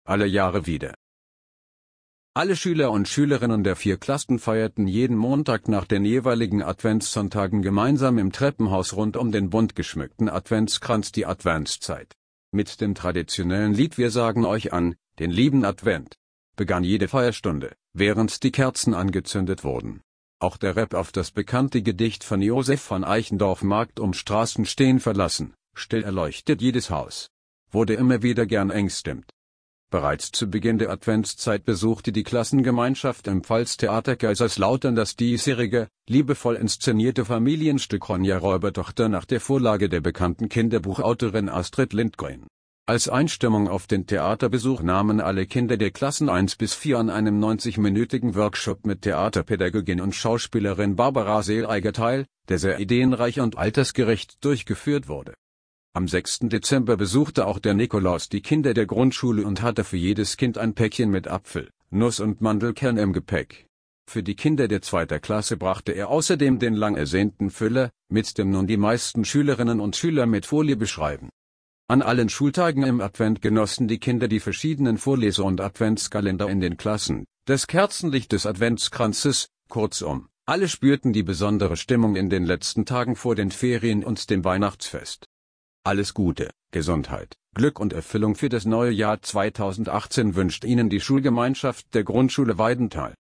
alle Jahre wieder. Alle Schüler und Schülerinnen der 4 Klassen feierten jeden Montag nach den jeweiligen Adventssonntagen gemeinsam im Treppenhaus rund um den bunt geschmückten Adventskranz die Adventszeit. Mit dem traditionellen Lied "Wir sagen euch an, den lieben Advent" begann jede Feierstunde, während die Kerzen angezündet wurden. Auch der Rap auf das bekannte Gedicht von Josef von Eichendorff "Magd um Straßen stehen verlassen, still erleuchtet jedes Haus" wurde immer wieder gern engstimmt. Bereits zu Beginn der Adventszeit besuchte die Klassengemeinschaft im Pfalztheater Kaiserslautern das diesjährige, liebevoll inszenierte Familienstück Ronja Räubertochter nach der Vorlage der bekannten Kinderbuchautorin Astrid Lindgren. Als Einstimmung auf den Theaterbesuch nahmen alle Kinder der Klassen 1 bis 4 an einem 90-minütigen Workshop mit Theaterpädagogin und Schauspielerin Barbara Seeleiger teil, der sehr ideenreich und altersgerecht durchgeführt wurde. Am 6. Dezember besuchte auch der Nikolaus die Kinder der Grundschule und hatte für jedes Kind ein Päckchen mit Apfel, Nuss und Mandelkern im Gepäck. Für die Kinder der 2. Klasse brachte er außerdem den lang ersehnten Füller, mit dem nun die meisten Schülerinnen und Schüler mit Folie beschreiben. An allen Schultagen im Advent genossen die Kinder die verschiedenen Vorlese- und Adventskalender in den Klassen, das Kerzenlicht des Adventskranzes, kurzum, alle spürten die besondere Stimmung in den letzten Tagen vor den Ferien und dem Weihnachtsfest. Alles Gute, Gesundheit, Glück und Erfüllung für das neue Jahr 2018 wünscht Ihnen die Schulgemeinschaft der Grundschule Weidenthal.